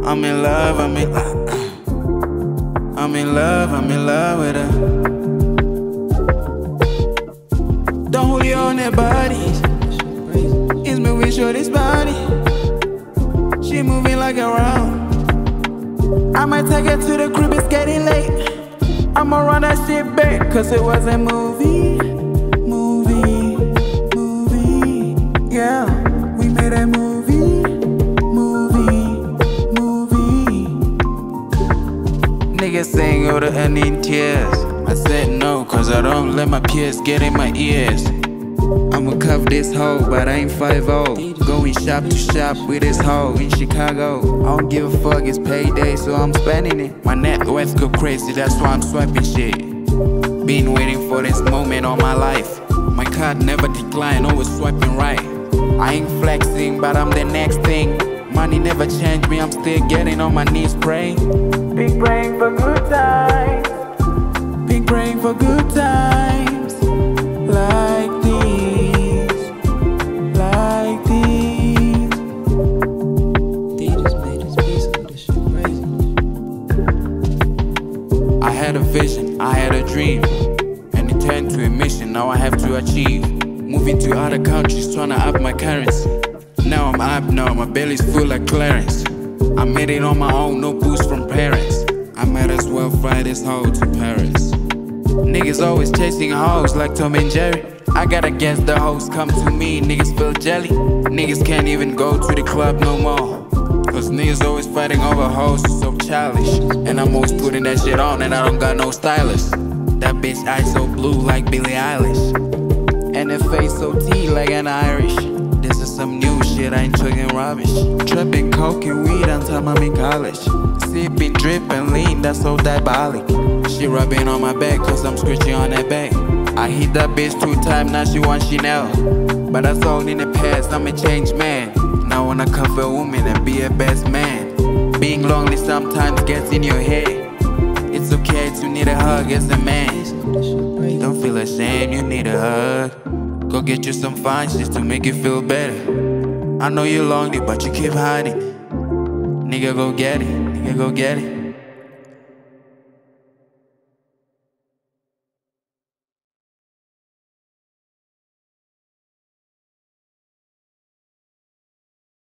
I'm in love, I'm in love with her. Don't hold you on that body. It's moving shorty's body. She moving like a round. I might take her to the crib, it's getting late. I'ma run that shit back, cause it was a movie. Yeah, we made a movie. Niggas saying all the end in tears. I said no, cause I don't let my peers get in my ears. I'ma cuff this hoe, but I ain't 5-0. Going shop to shop with this hoe in Chicago. I don't give a fuck, it's payday, so I'm spending it. My net worth go crazy, that's why I'm swiping shit. Been waiting for this moment all my life. My card never decline, always swiping right. I ain't flexing, but I'm the next thing. Money never changed me, I'm still getting on my knees praying. Big praying for good times. Big praying for good times. Like these. They just made this piece of this shit crazy. I had a vision, I had a dream, and it turned to a mission, now I have to achieve. Moving to other countries, tryna up my currency. Now I'm up, now my belly's full of clearance. I made it on my own, no boost from parents. I might as well fly this hoe to Paris. Niggas always chasing hoes like Tom and Jerry. I gotta guess the hoes come to me, niggas feel jelly. Niggas can't even go to the club no more, cause niggas always fighting over hoes, so childish. And I'm always putting that shit on and I don't got no stylist. That bitch eyes so blue like Billie Eilish, and her face so tea like an Irish. This is some new shit, I ain't chugging rubbish. Trapping coke and weed until I'm in college. Sipping, dripping, lean, that's so diabolic. She rubbing on my back cause I'm scratching on that back. I hit that bitch 2 times, now she want Chanel. But that's all in the past, I'm a changed man. Now I wanna cuff a woman and be a best man. Being lonely sometimes gets in your head. It's okay to need a hug as a man. Don't feel ashamed, you need a hug. Go get you some fine shit to make you feel better. I know you're lonely, but you keep hiding. Nigga, go get it. Nigga, go get it.